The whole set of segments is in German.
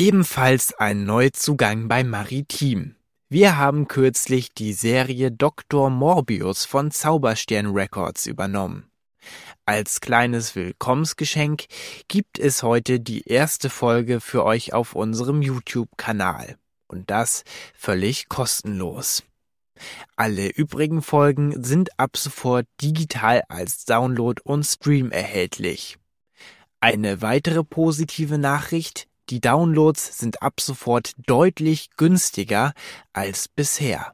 Ebenfalls ein Neuzugang bei Maritim. Wir haben kürzlich die Serie Dr. Morbius von Zauberstern Records übernommen. Als kleines Willkommensgeschenk gibt es heute die erste Folge für euch auf unserem YouTube-Kanal. Und das völlig kostenlos. Alle übrigen Folgen sind ab sofort digital als Download und Stream erhältlich. Eine weitere positive Nachricht: Die Downloads sind ab sofort deutlich günstiger als bisher.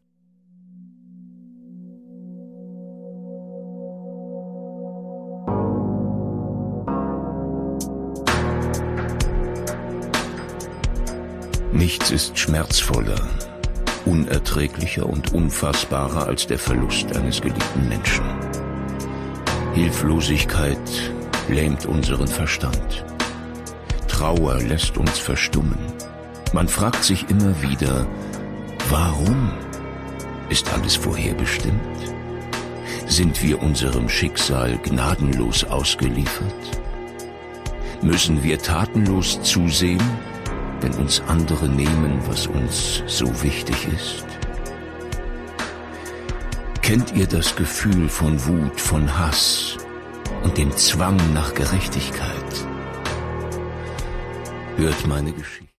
Nichts ist schmerzvoller, unerträglicher und unfassbarer als der Verlust eines geliebten Menschen. Hilflosigkeit lähmt unseren Verstand. Trauer lässt uns verstummen. Man fragt sich immer wieder, warum? Ist alles vorherbestimmt? Sind wir unserem Schicksal gnadenlos ausgeliefert? Müssen wir tatenlos zusehen, wenn uns andere nehmen, was uns so wichtig ist? Kennt ihr das Gefühl von Wut, von Hass und dem Zwang nach Gerechtigkeit? Hört meine Geschichte.